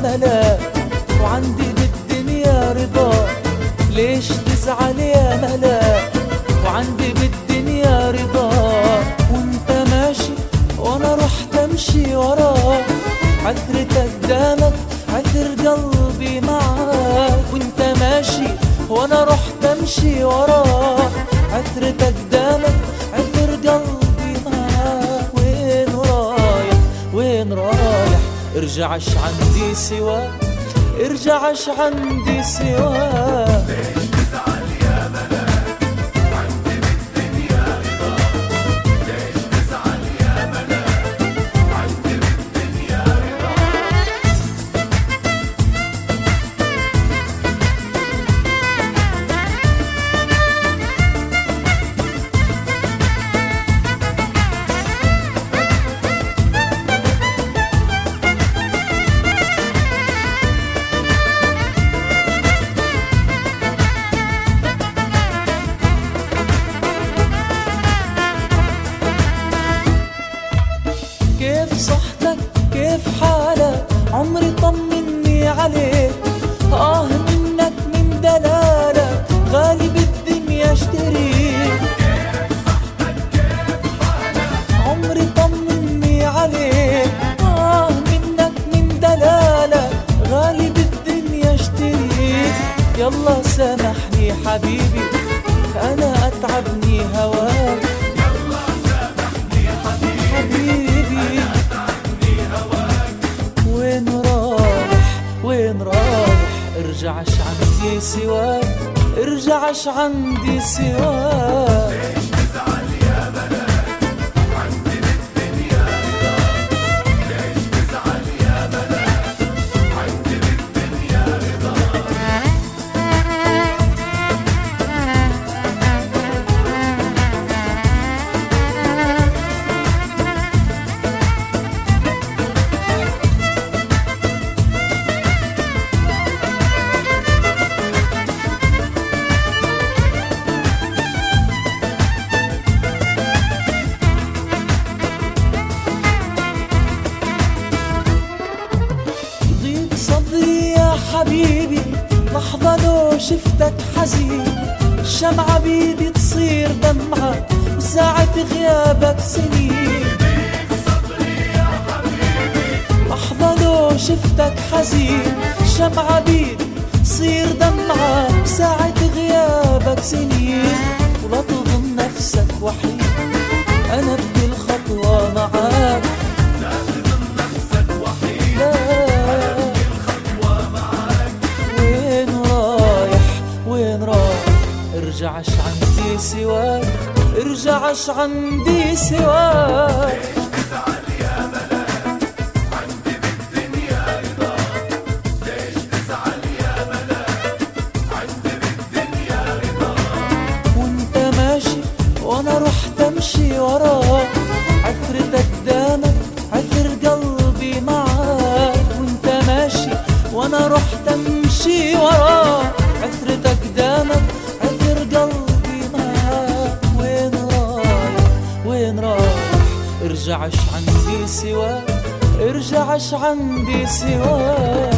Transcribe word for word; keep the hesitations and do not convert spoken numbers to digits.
ملاك وعندي بالدنيا رضا، ليش تزعل يا ملاك وعندي بالدنيا رضا. وانت ماشي وانا رحت امشي وراك، عثرتك دامك عثر قلبي معاك. وانت ماشي وانا رحت امشي وراك، عثرتك دامك عثر قلبي معاك. وين رايح وين رايح ارجعش عندي سواك، ارجعش عندي سواك. ليش تزعل يا ملاك عندي بالدنيا رضا، ليش تزعل يا ملاك عندي بالدنيا رضا. كيف صحتك كيف حالك عمري طمني عليك، آه منك من دلالك غالي بالدنيا اشتريك. كيف صحتك كيف حالك عمري طمني عليك، آه منك من دلالك غالي بالدنيا اشتريك. يلا سامحني حبيبي أنا أتعبني هواك، يلا سامحني حبيبي حبيبي أتعبني هواك. وين رايح وين رايح ارجعش عندي سواك، ارجعش عندي سواك. ليش تزعل يا ملاك عندي بالدنيا رضا، ليش تزعل يا ملاك عندي بالدنيا رضا. ضيق صدري يا حبيبي لحظة لو شفتك حزين، الشمعة بيدي تصير دمعة وساعة غيابك سنين. لحظة لو شفتك حزين، الشمعة بيدي تصير دمعة وساعة غيابك سنين. ولا تظن نفسك وحيد أنا بكل خطوة معاك، لا تظن نفسك وحيد لا. الخطوة معاك. وين رايح وين رايح ارجعش عندي سواك، ارجعش عندي سواك. ليش تزعل يا ملاك عندي بالدنيا رضا، ليش تزعل يا ملاك عندي بالدنيا رضا. وانت ماشي وانا رحت امشي وراك، عثرتك دامك عثر قلبي معاك. وانت ماشي وانا رحت امشي وراك، عثرتك دامك عثر قلبي معاك. وين رايح وين رايح ارجعش عندي سواك، ارجعش عندي سواك.